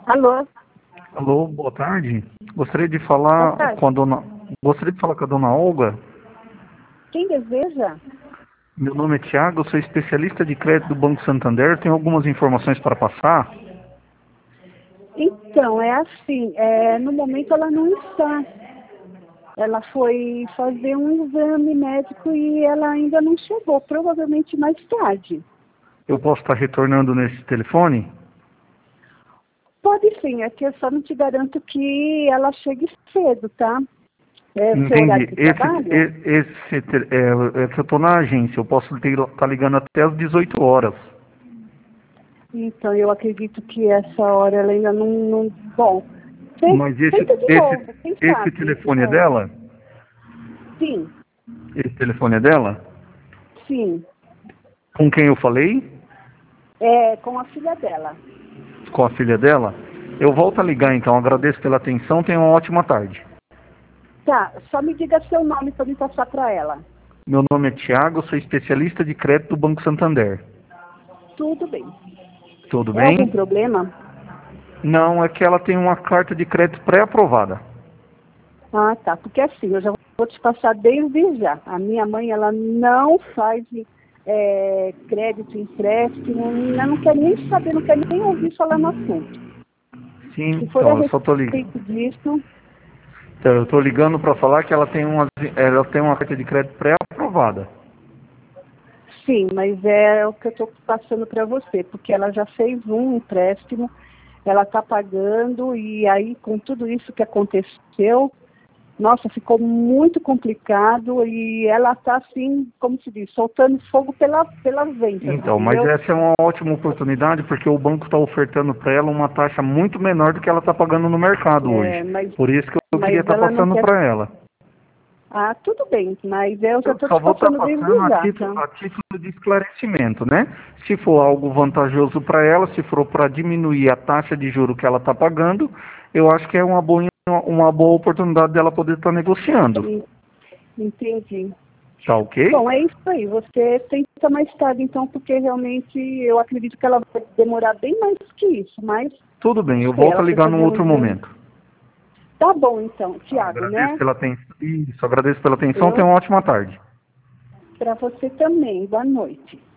Alô, Alô, boa tarde. Gostaria de boa falar tarde. com a dona. Gostaria de falar com a dona Olga. Quem deseja? Meu nome é Tiago, eu sou especialista de crédito do Banco Santander. Tenho algumas informações para passar. Então, é assim, no momento ela não está. Ela foi fazer um exame médico e ela ainda não chegou, provavelmente mais tarde. Eu posso estar retornando nesse telefone? Pode sim, é que eu só não te garanto que ela chegue cedo, tá? É o seu horário Entendi. de trabalho? É que eu estou na agência. Eu posso estar ligando até às 18 horas. Então, eu acredito que essa hora ela ainda não. Bom, Mas tenta de novo, quem esse sabe, de telefone é novo. dela? Sim, Esse telefone é dela? sim. Com quem eu falei? É com a filha dela. Com a filha dela? Eu volto a ligar então. Agradeço pela atenção. Tenha uma ótima tarde. Tá, só me diga seu nome para me passar para ela. Meu nome é Tiago, sou especialista de crédito do Banco Santander. Tudo bem. Tudo É algum bem? problema? Não, é que ela tem uma carta de crédito pré-aprovada. Ah, tá. Porque assim, eu já vou te passar desde já. A minha mãe, ela não faz crédito, empréstimo, ela não quer nem saber, não quer nem ouvir falar no assunto. Sim, Se for a então, eu só tô ligando. respeito disso, Então, eu tô ligando para falar que ela tem uma carta de crédito pré-aprovada. sim, mas é o que eu estou passando para você, porque ela já fez um empréstimo, ela está pagando, e aí com tudo isso que aconteceu, nossa, ficou muito complicado e ela está assim, como se diz, soltando fogo pelas ventas, Então, mas entendeu? essa é uma ótima oportunidade porque o banco está ofertando para ela uma taxa muito menor do que ela está pagando no mercado hoje. É, mas, Por isso que eu queria mas estar ela não passando quer. para ela. Ah, tudo bem, mas eu já Eu estou só te vou estar passando desde passando já, tá? a título de esclarecimento, né? Se for algo vantajoso para ela, se for para diminuir a taxa de juro que ela está pagando, eu acho que é uma boa oportunidade dela poder estar negociando. E- Entendi. Tá ok? Bom, é isso aí. Você tenta mais tarde, então, porque realmente eu acredito que ela vai demorar bem mais que isso, mas Tudo bem, não eu sei, volto a ela foi ligar num fazer um outro exame. momento. Tá bom, então, Tiago, Agradeço né? pela atenção. Isso, agradeço pela atenção. Tenha Eu, uma ótima tarde. para você também. Boa noite.